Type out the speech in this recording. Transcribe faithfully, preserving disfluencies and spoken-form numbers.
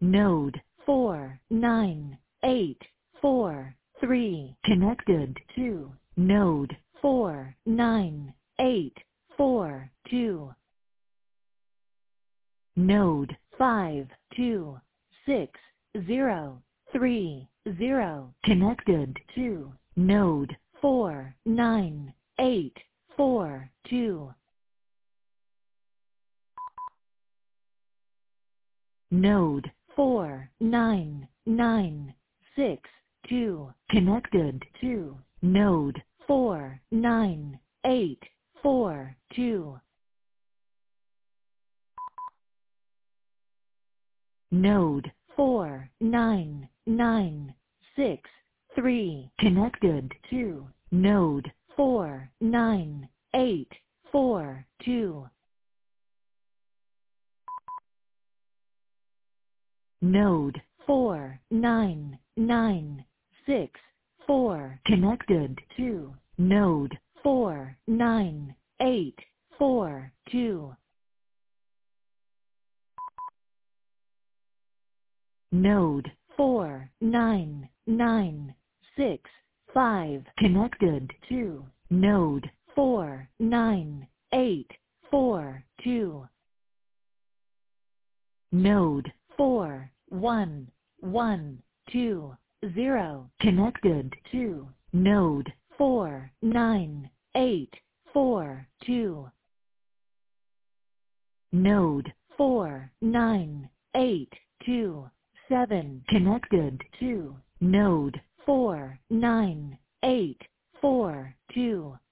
Node four nine eight four three connected to node four nine eight four two. Node five two six zero three zero connected to node four nine eight four two. Node four nine nine six two connected to node four nine eight four two. Node four nine nine six three connected to node four nine eight four two. Node four nine nine six four connected to node four nine eight four two. Node four nine nine six five connected to node four nine eight four two. Node four one one two zero connected to node four nine eight four two. Node four nine eight two seven connected to node four nine eight four two.